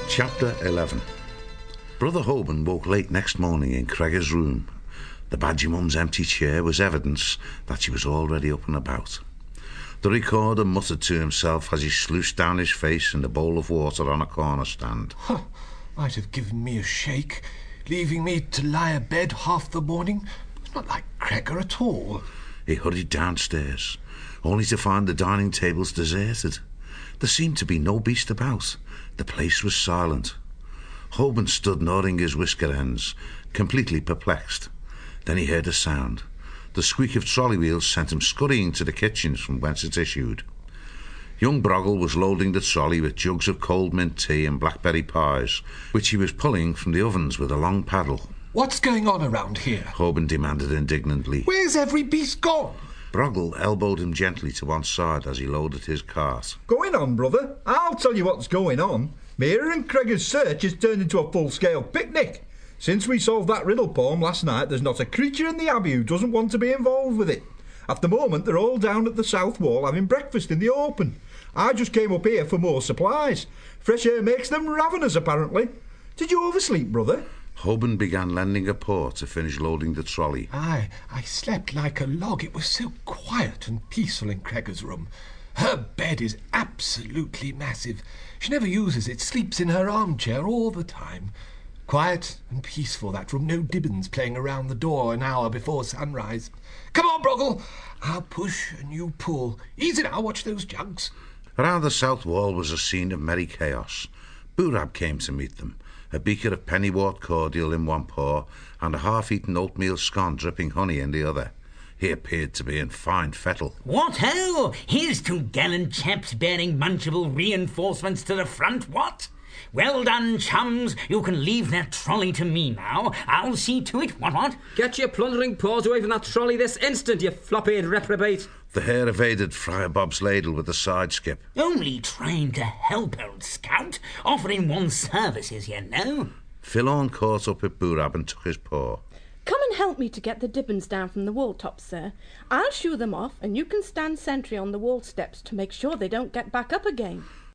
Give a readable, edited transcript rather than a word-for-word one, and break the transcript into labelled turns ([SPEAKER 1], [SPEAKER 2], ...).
[SPEAKER 1] Chapter 11. Brother Hoban woke late next morning in Cregger's room. The Badger Mum's empty chair was evidence that she was already up and about. The recorder muttered to himself as he sluiced down his face in the bowl of water on a corner stand.
[SPEAKER 2] Might have given me a shake, leaving me to lie abed half the morning. It's not like Cregger at all.
[SPEAKER 1] He hurried downstairs, only to find the dining tables deserted. There seemed to be no beast about. The place was silent. Hoban stood nodding his whisker ends, completely perplexed. Then he heard a sound. The squeak of trolley wheels sent him scurrying to the kitchen from whence it issued. Young Broggle was loading the trolley with jugs of cold mint tea and blackberry pies, which he was pulling from the ovens with a long paddle.
[SPEAKER 2] What's going on around here?
[SPEAKER 1] Hoban demanded indignantly.
[SPEAKER 2] Where's every beast gone?
[SPEAKER 1] Broggle elbowed him gently to one side as he loaded his cart.
[SPEAKER 3] Going on, brother? I'll tell you what's going on. Mira and Cregger's search has turned into a full-scale picnic. Since we solved that riddle poem last night, there's not a creature in the Abbey who doesn't want to be involved with it. At the moment, they're all down at the south wall having breakfast in the open. I just came up here for more supplies. Fresh air makes them ravenous, apparently. Did you oversleep, brother?
[SPEAKER 1] Hoban began lending a paw to finish loading the trolley.
[SPEAKER 2] I slept like a log. It was so quiet and peaceful in Cregger's room. Her bed is absolutely massive. She never uses it, sleeps in her armchair all the time. Quiet and peaceful, that room. No Dibbons playing around the door an hour before sunrise. Come on, Broggle. I'll push and you pull. Easy now, watch those jugs.
[SPEAKER 1] Around the south wall was a scene of merry chaos. Boorab came to meet them, a beaker of pennywort cordial in one paw and a half-eaten oatmeal scone dripping honey in the other. He appeared to be in fine fettle.
[SPEAKER 4] What ho! Here's two gallant chaps bearing munchable reinforcements to the front, what? Well done, chums. You can leave that trolley to me now. I'll see to it, what?
[SPEAKER 5] Get your plundering paws away from that trolley this instant, you flop-eared reprobate.
[SPEAKER 1] The hare evaded Friar Bob's ladle with a side skip.
[SPEAKER 4] Only trying to help, old scout. Offering one's services, you know.
[SPEAKER 1] Filon caught up with Boorab and took his paw.
[SPEAKER 6] Come and help me to get the Dibbons down from the wall tops, sir. I'll shoo them off, and you can stand sentry on the wall steps to make sure they don't get back up again.